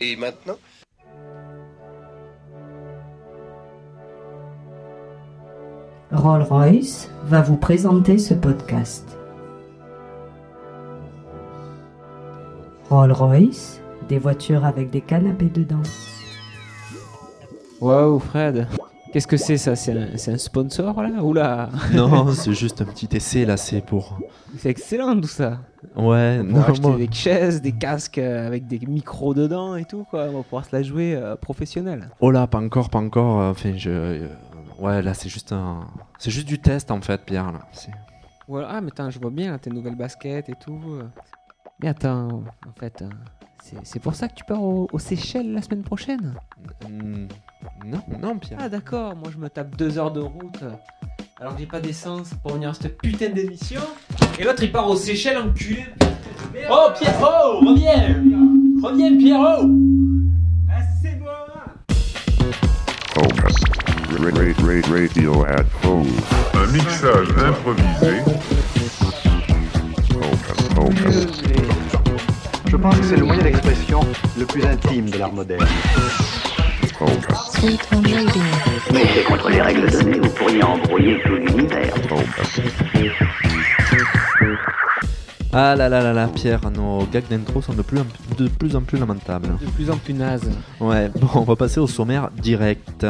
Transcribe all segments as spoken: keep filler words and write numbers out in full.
Et maintenant ? Rolls-Royce va vous présenter ce podcast. Rolls-Royce, des voitures avec des canapés dedans. Waouh Fred, qu'est-ce que c'est ça? C'est un, c'est un sponsor là? Oula. Non, c'est juste un petit essai là, c'est pour... C'est excellent tout ça. Ouais, On non, va acheter moi... des chaises, des casques euh, avec des micros dedans et tout quoi. On va pouvoir se la jouer euh, professionnelle. Oh là, pas encore, pas encore. euh, Enfin, je... euh, Ouais, là, c'est juste un... C'est juste du test en fait, Pierre, là. C'est... Voilà. Ah mais attends, je vois bien là, tes nouvelles baskets et tout. Mais attends, en fait, euh, c'est, c'est pour ça que tu pars au- aux Seychelles la semaine prochaine? Mm, Non, non, Pierre. Ah d'accord, moi je me tape deux heures de route alors que j'ai pas d'essence pour venir à cette putain d'émission. Et l'autre il part aux Seychelles enculé. Oh Pierrot, reviens Reviens Pierrot. Ah c'est bon. Focus. Ra- ra- ra- Radio at home. Un mixage improvisé. Focus. Focus. Je pense que c'est le moyen d'expression le plus intime de l'art moderne. Focus. Mais c'est contre les règles données, vous pourriez embrouiller tout l'univers. Focus. Ah là là là là, Pierre, nos gags d'intro sont de plus en, de plus, en plus lamentables. De plus en plus naze. Ouais, bon, on va passer au sommaire direct.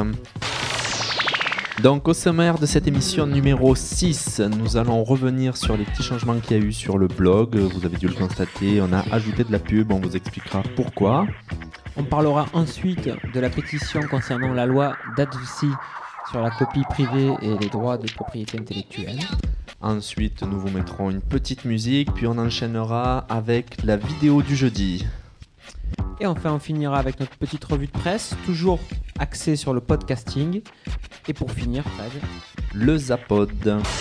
Donc au sommaire de cette émission numéro six, nous allons revenir sur les petits changements qu'il y a eu sur le blog. Vous avez dû le constater, on a ajouté de la pub, on vous expliquera pourquoi. On parlera ensuite de la pétition concernant la loi d'Advocy sur la copie privée et les droits de propriété intellectuelle. Ensuite, nous vous mettrons une petite musique, puis on enchaînera avec la vidéo du jeudi. Et enfin, on finira avec notre petite revue de presse, toujours axée sur le podcasting. Et pour finir, Fred. Le Zapod.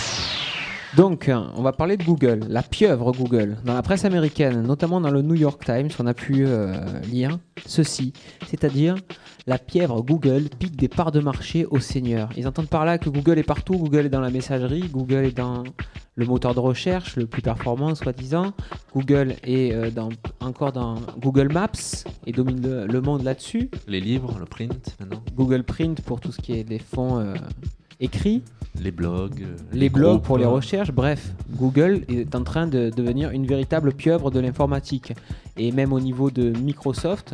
Donc, on va parler de Google, la pieuvre Google. Dans la presse américaine, notamment dans le New York Times, on a pu euh, lire ceci, c'est-à-dire la pieuvre Google pique des parts de marché aux seniors. Ils entendent par là que Google est partout, Google est dans la messagerie, Google est dans le moteur de recherche le plus performant, soi-disant. Google est euh, dans, encore dans Google Maps et domine le, le monde là-dessus. Les livres, le print maintenant. Google Print pour tout ce qui est des fonds euh, écrits. Les blogs. euh, Les blogs groupes. pour les recherches, bref, Google est en train de devenir une véritable pieuvre de l'informatique. Et même au niveau de Microsoft,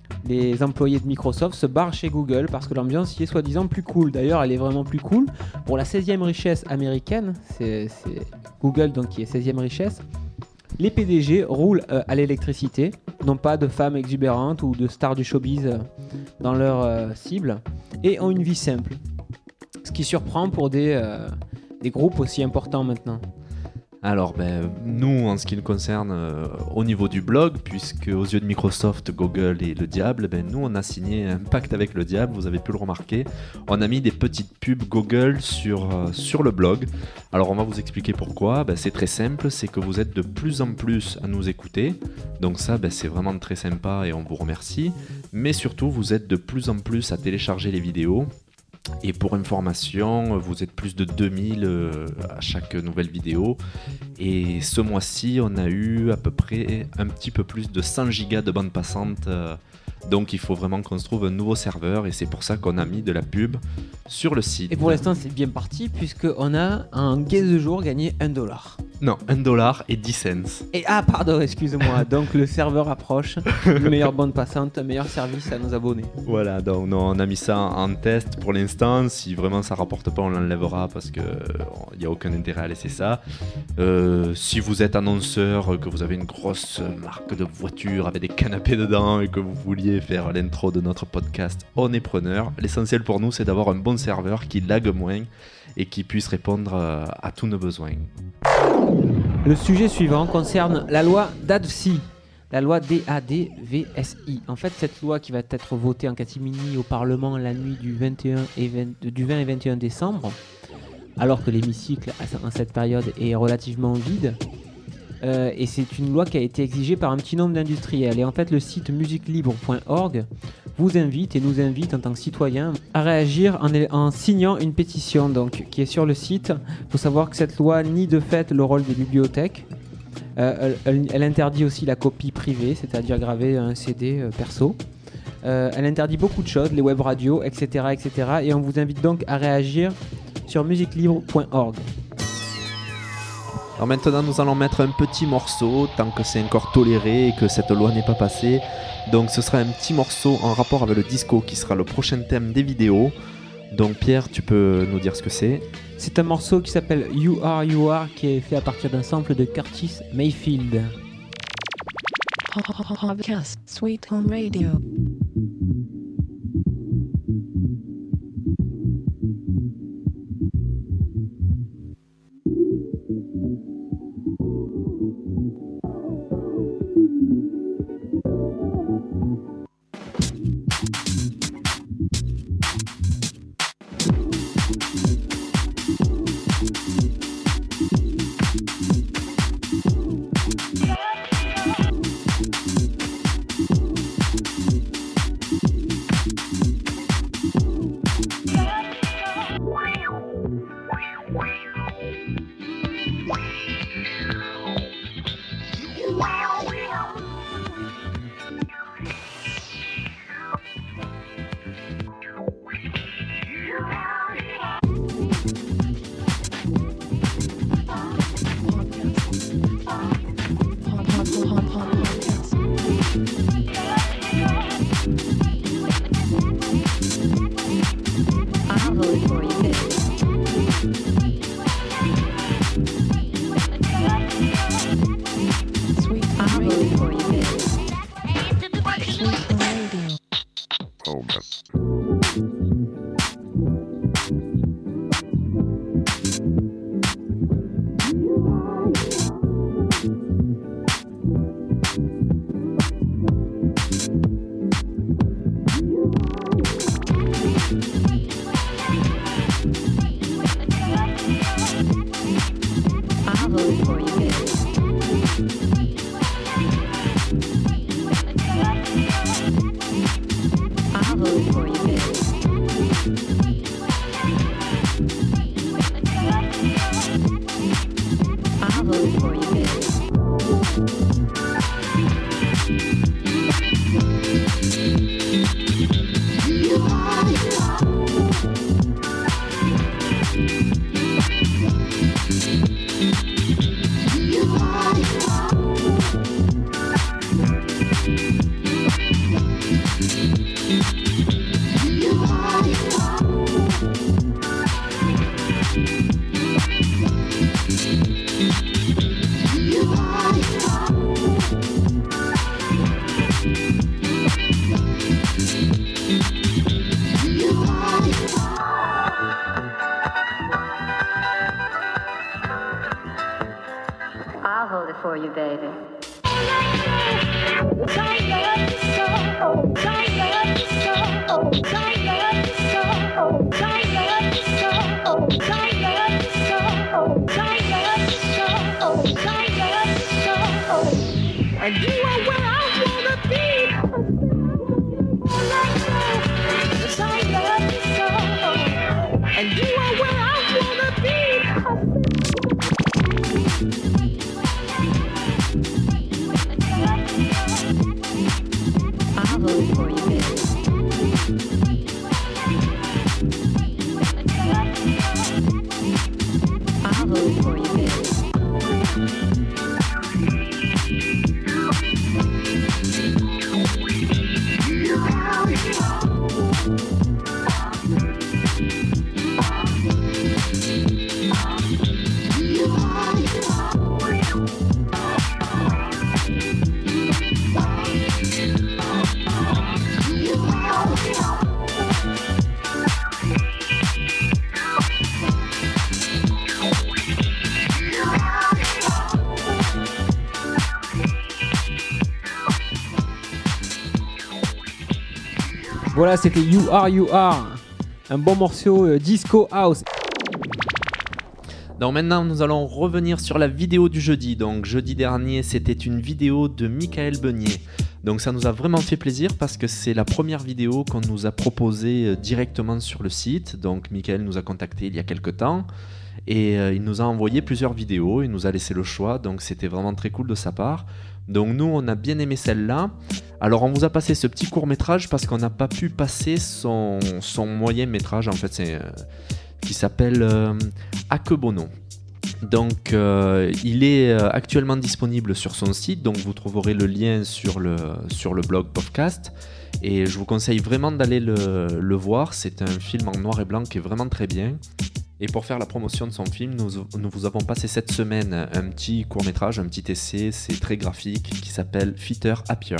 les employés de Microsoft se barrent chez Google parce que l'ambiance y est soi-disant plus cool. D'ailleurs, elle est vraiment plus cool. Pour la seizième richesse américaine, c'est, c'est Google donc qui est seizième richesse, les P D G roulent euh, à l'électricité, non pas de femmes exubérantes ou de stars du showbiz euh, dans leur euh, cible, et ont une vie simple. Ce qui surprend pour des, euh, des groupes aussi importants maintenant. Alors, ben, nous, en ce qui nous concerne, euh, au niveau du blog, puisque aux yeux de Microsoft, Google est le diable, ben, nous, on a signé un pacte avec le diable, vous avez pu le remarquer. On a mis des petites pubs Google sur, euh, sur le blog. Alors, on va vous expliquer pourquoi. Ben, c'est très simple, c'est que vous êtes de plus en plus à nous écouter. Donc ça, ben, c'est vraiment très sympa et on vous remercie. Mais surtout, vous êtes de plus en plus à télécharger les vidéos. Et pour information, vous êtes plus de deux mille euh, à chaque nouvelle vidéo. Et ce mois-ci, on a eu à peu près un petit peu plus de cent gigas de bande passante. Euh, donc il faut vraiment qu'on se trouve un nouveau serveur. Et c'est pour ça qu'on a mis de la pub sur le site. Et pour l'instant, c'est bien parti puisqu'on a en quinze jours gagné un dollar. Non, un dollar et dix cents. Et ah, pardon, excuse-moi. Donc le serveur approche. Une meilleure bande passante, un meilleur service à nos abonnés. Voilà, donc non, on a mis ça en test pour l'instant. Si vraiment ça rapporte pas, on l'enlèvera parce qu'il n'y a aucun intérêt à laisser ça. Euh, si vous êtes annonceur, que vous avez une grosse marque de voiture avec des canapés dedans et que vous vouliez faire l'intro de notre podcast, on est preneur. L'essentiel pour nous, c'est d'avoir un bon serveur qui lag moins et qui puisse répondre à tous nos besoins. Le sujet suivant concerne la loi d'Advocy. La loi D A D V S I. En fait, cette loi qui va être votée en catimini au Parlement la nuit du, vingt et un et vingt, du vingt et vingt et un décembre, alors que l'hémicycle en cette période est relativement vide. Euh, et c'est une loi qui a été exigée par un petit nombre d'industriels. Et en fait, le site musique libre point org vous invite et nous invite en tant que citoyens à réagir en, en signant une pétition donc, qui est sur le site. Il faut savoir que cette loi nie de fait le rôle des bibliothèques. Euh, elle, elle, elle interdit aussi la copie privée, c'est-à-dire graver un C D euh, perso. Euh, elle interdit beaucoup de choses, les web radios, et cetera, et cetera. Et on vous invite donc à réagir sur musique libre point org. Alors maintenant, nous allons mettre un petit morceau, tant que c'est encore toléré et que cette loi n'est pas passée. Donc ce sera un petit morceau en rapport avec le disco qui sera le prochain thème des vidéos. Donc Pierre, tu peux nous dire ce que c'est? C'est un morceau qui s'appelle You Are You Are, qui est fait à partir d'un sample de Curtis Mayfield. Podcast Sweet Home Radio. I'll hold it for you, baby. And you are where I wanna be. Yes, I love you so. And you are where I wanna be. I'll hold it for you, baby. I'll hold it for you, baby. Voilà, c'était You Are You Are, un bon morceau euh, disco house. Donc maintenant, nous allons revenir sur la vidéo du jeudi. Donc jeudi dernier, c'était une vidéo de Michael Beunier. Donc ça nous a vraiment fait plaisir parce que c'est la première vidéo qu'on nous a proposée directement sur le site. Donc Michael nous a contacté il y a quelques temps et euh, il nous a envoyé plusieurs vidéos, il nous a laissé le choix, donc c'était vraiment très cool de sa part. Donc nous, on a bien aimé celle-là. Alors on vous a passé ce petit court-métrage parce qu'on n'a pas pu passer son, son moyen-métrage, en fait, c'est, euh, qui s'appelle euh, Akebono. Donc euh, il est euh, actuellement disponible sur son site, donc vous trouverez le lien sur le, sur le blog podcast. Et je vous conseille vraiment d'aller le, le voir, c'est un film en noir et blanc qui est vraiment très bien. Et pour faire la promotion de son film, nous, nous vous avons passé cette semaine un petit court-métrage, un petit essai, c'est très graphique, qui s'appelle Fitter Happier.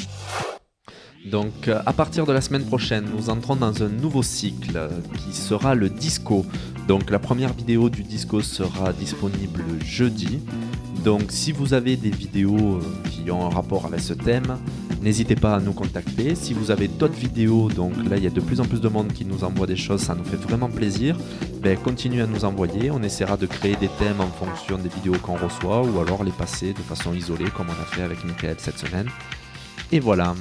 Donc à partir de la semaine prochaine, nous entrons dans un nouveau cycle qui sera le disco. Donc la première vidéo du disco sera disponible jeudi. Donc si vous avez des vidéos qui ont un rapport avec ce thème, n'hésitez pas à nous contacter. Si vous avez d'autres vidéos, donc là il y a de plus en plus de monde qui nous envoie des choses, ça nous fait vraiment plaisir. Ben, continuez à nous envoyer, on essaiera de créer des thèmes en fonction des vidéos qu'on reçoit ou alors les passer de façon isolée comme on a fait avec Michael cette semaine. Et voilà.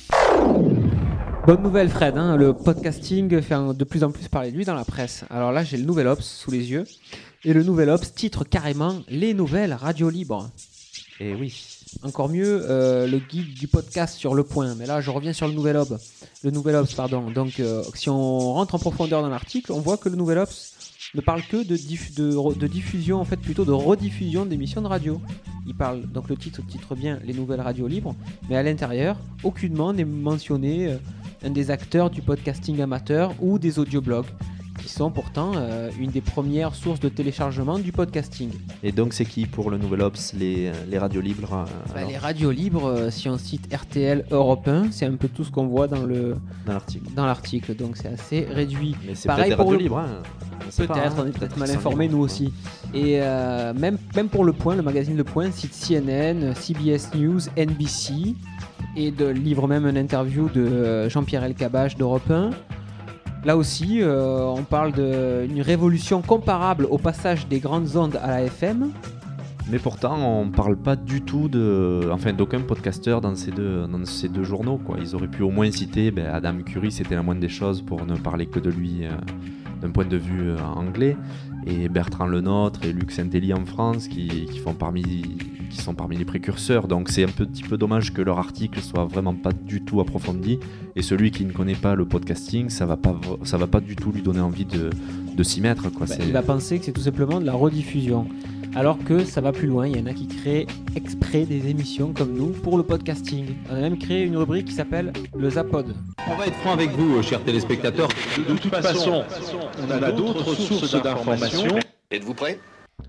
Bonne nouvelle Fred, hein, le podcasting fait de plus en plus parler de lui dans la presse. Alors là j'ai le Nouvel Obs sous les yeux et le Nouvel Obs titre carrément les nouvelles radios libres. Et oui. Encore mieux euh, le guide du podcast sur Le Point, mais là je reviens sur le Nouvel Obs, le Nouvel Obs pardon. Donc euh, si on rentre en profondeur dans l'article, on voit que le Nouvel Obs ne parle que de, diff- de, de diffusion, en fait plutôt de rediffusion d'émissions de radio. Il parle, donc le titre titre bien les nouvelles radios libres, mais à l'intérieur, aucunement n'est mentionné euh, un des acteurs du podcasting amateur ou des audioblogs, qui sont pourtant euh, une des premières sources de téléchargement du podcasting. Et donc c'est qui pour le Nouvel Obs, les, les radios libres euh, bah, Les radios libres, euh, si on cite R T L, Europe un, c'est un peu tout ce qu'on voit dans, le, dans, l'article. dans l'article, donc c'est assez réduit. Mais c'est Pareil peut-être des pour radios le... libres. Hein. Peut-être, pas, hein. on est peut-être mal qu'ils informés nous aussi. Et euh, même, même pour Le Point, le magazine Le Point cite C N N, C B S News, N B C, et de, livre même une interview de Jean-Pierre Elkabbach d'Europe un. Là aussi, euh, on parle d'une révolution comparable au passage des grandes ondes à la F M. Mais pourtant, on ne parle pas du tout de, enfin, d'aucun podcasteur dans ces deux, dans ces deux journaux, quoi. Ils auraient pu au moins citer ben, Adam Curry, c'était la moindre des choses pour ne parler que de lui euh, d'un point de vue euh, anglais, et Bertrand Lenôtre et Luc Saint-Élie en France qui, qui, font parmi, qui sont parmi les précurseurs. Donc c'est un petit peu dommage que leur article soit vraiment pas du tout approfondi. Et celui qui ne connaît pas le podcasting, ça va pas, ça va pas du tout lui donner envie de, de s'y mettre, quoi. Bah, c'est... Il va penser que c'est tout simplement de la rediffusion. Alors que ça va plus loin, il y en a qui créent exprès des émissions comme nous pour le podcasting. On a même créé une rubrique qui s'appelle le Zapod. On va être franc avec vous, chers téléspectateurs. De, de, de toute façon, on a d'autres sources d'informations. Êtes-vous prêts ?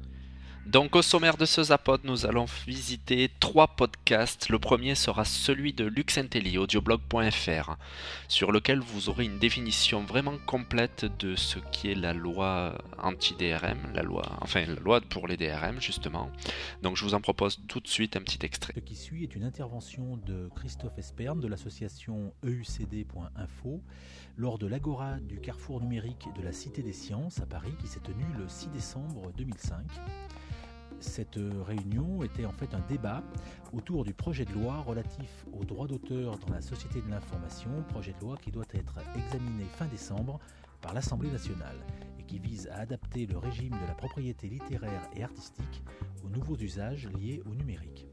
Donc au sommaire de ce Zapod, nous allons visiter trois podcasts. Le premier sera celui de Luc Saint-Élie, audioblog point f r, sur lequel vous aurez une définition vraiment complète de ce qui est la loi anti-D R M, la loi, enfin la loi pour les D R M justement. Donc je vous en propose tout de suite un petit extrait. Ce qui suit est une intervention de Christophe Esperne de l'association E U C D point info lors de l'Agora du Carrefour numérique de la Cité des Sciences à Paris qui s'est tenue le six décembre deux mille cinq. Cette réunion était en fait un débat autour du projet de loi relatif aux droits d'auteur dans la société de l'information, projet de loi qui doit être examiné fin décembre par l'Assemblée nationale et qui vise à adapter le régime de la propriété littéraire et artistique aux nouveaux usages liés au numérique.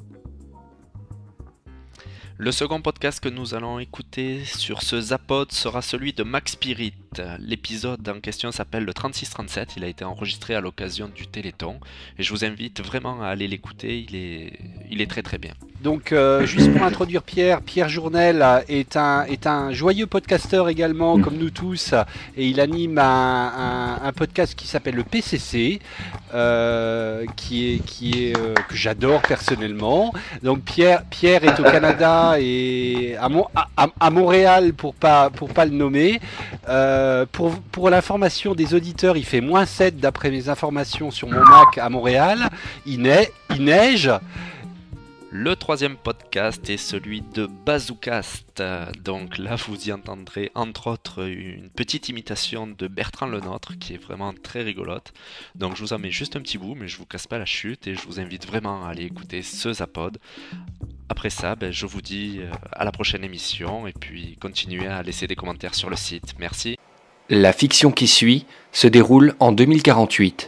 Le second podcast que nous allons écouter sur ce Zapod sera celui de Max Spirit. L'épisode en question s'appelle le trente-six trente-sept, il a été enregistré à l'occasion du Téléthon et je vous invite vraiment à aller l'écouter, il est, il est très très bien. Donc euh, juste pour introduire Pierre, Pierre Journel est un, est un joyeux podcasteur également comme nous tous et il anime un, un, un podcast qui s'appelle le P C C euh, qui est, qui est, euh, que j'adore personnellement. Donc Pierre, Pierre est au Canada et à, Mon, à, à Montréal pour pas, pour pas le nommer. Euh, pour, pour l'information des auditeurs, il fait moins sept d'après mes informations sur mon Mac à Montréal. Il, neige, il neige. Le troisième podcast est celui de Bazoocast. Donc là, vous y entendrez entre autres une petite imitation de Bertrand Lenôtre qui est vraiment très rigolote. Donc je vous en mets juste un petit bout, mais je vous casse pas la chute et je vous invite vraiment à aller écouter ce Zapod. Après ça, ben, je vous dis à la prochaine émission et puis continuez à laisser des commentaires sur le site. Merci. La fiction qui suit se déroule en deux mille quarante-huit.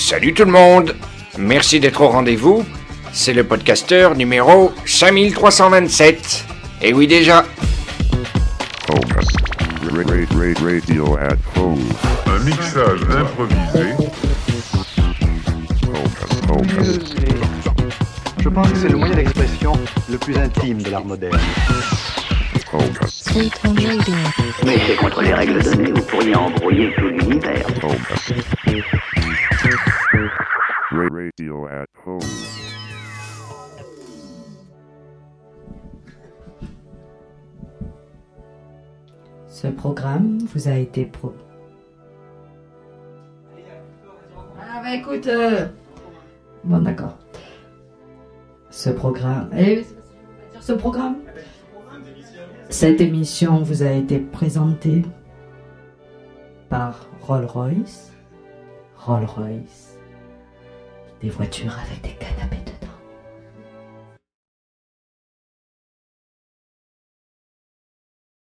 Salut tout le monde. Merci d'être au rendez-vous. C'est le podcasteur numéro cinq mille trois cent vingt-sept. Et oui déjà. Radio at home. Un mixage improvisé. Je pense que c'est le moyen d'expression le plus intime de l'art moderne. Sweet Home Radio. Mais c'est contre les règles données, vous pourriez embrouiller tout l'univers. Radio at home. Ce programme vous a été pro... Ah bah écoute... euh, Bon d'accord. Ce programme... Eh, c'est pas si je veux pas dire ce programme. Cette émission vous a été présentée par Rolls-Royce. Rolls-Royce. Des voitures avec des canapés de